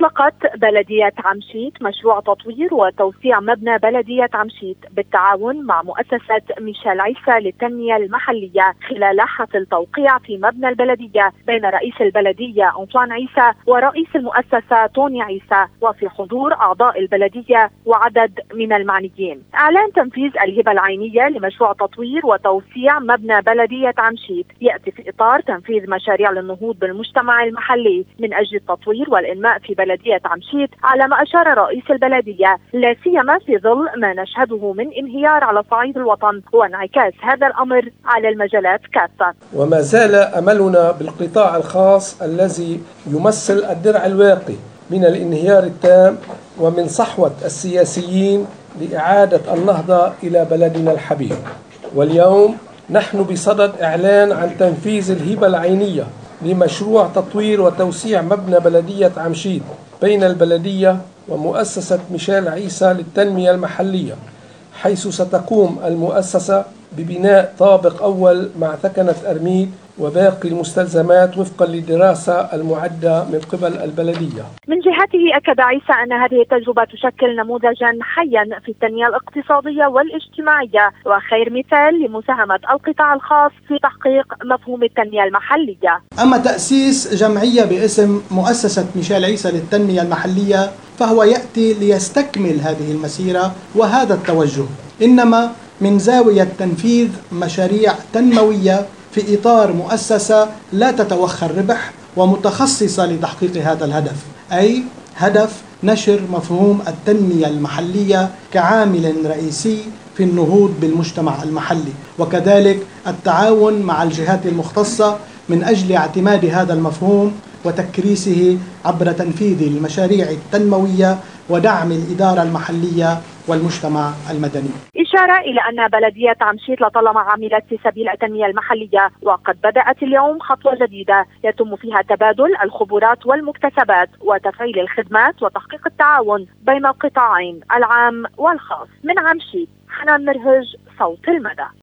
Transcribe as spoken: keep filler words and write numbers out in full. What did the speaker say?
أطلقت بلدية عمشيت مشروع تطوير وتوسيع مبنى بلدية عمشيت بالتعاون مع مؤسسة ميشيل عيسى للتنمية المحلية خلال حفل توقيع في مبنى البلدية بين رئيس البلدية أنطوان عيسى ورئيس المؤسسة توني عيسى وفي حضور أعضاء البلدية وعدد من المعنيين. إعلان تنفيذ الهبة العينية لمشروع تطوير وتوسيع مبنى بلدية عمشيت يأتي في إطار تنفيذ مشاريع للنهوض بالمجتمع المحلي من أجل التطوير والإنماء في بلدية عمشيت، على ما أشار رئيس البلدية، لا سيما في ظل ما نشهده من انهيار على صعيد الوطن وانعكاس هذا الأمر على المجالات كافة. وما زال أملنا بالقطاع الخاص الذي يمثل الدرع الواقي من الانهيار التام ومن صحوة السياسيين لإعادة النهضة إلى بلدنا الحبيب. واليوم نحن بصدد إعلان عن تنفيذ الهبة العينية لمشروع تطوير وتوسيع مبنى بلدية عمشيت بين البلدية ومؤسسة ميشيل عيسى للتنمية المحلية، حيث ستقوم المؤسسة ببناء طابق أول مع ثكنة أرميد وباقي المستلزمات وفقا للدراسة المعدة من قبل البلدية. من جهته أكد عيسى أن هذه التجربة تشكل نموذجا حيا في التنمية الاقتصادية والاجتماعية وخير مثال لمساهمة القطاع الخاص في تحقيق مفهوم التنمية المحلية. أما تأسيس جمعية باسم مؤسسة ميشيل عيسى للتنمية المحلية فهو يأتي ليستكمل هذه المسيرة وهذا التوجه، إنما من زاوية تنفيذ مشاريع تنموية في إطار مؤسسة لا تتوخى الربح ومتخصصة لتحقيق هذا الهدف، أي هدف نشر مفهوم التنمية المحلية كعامل رئيسي في النهوض بالمجتمع المحلي، وكذلك التعاون مع الجهات المختصة من أجل اعتماد هذا المفهوم وتكريسه عبر تنفيذ المشاريع التنموية ودعم الإدارة المحلية والمجتمع المدني. إشارة إلى أن بلدية عمشيت لطالما عملت في سبيل التنمية المحلية، وقد بدأت اليوم خطوة جديدة يتم فيها تبادل الخبرات والمكتسبات وتفعيل الخدمات وتحقيق التعاون بين القطاعين العام والخاص. من عمشيت، حنان مرهج، صوت المدى.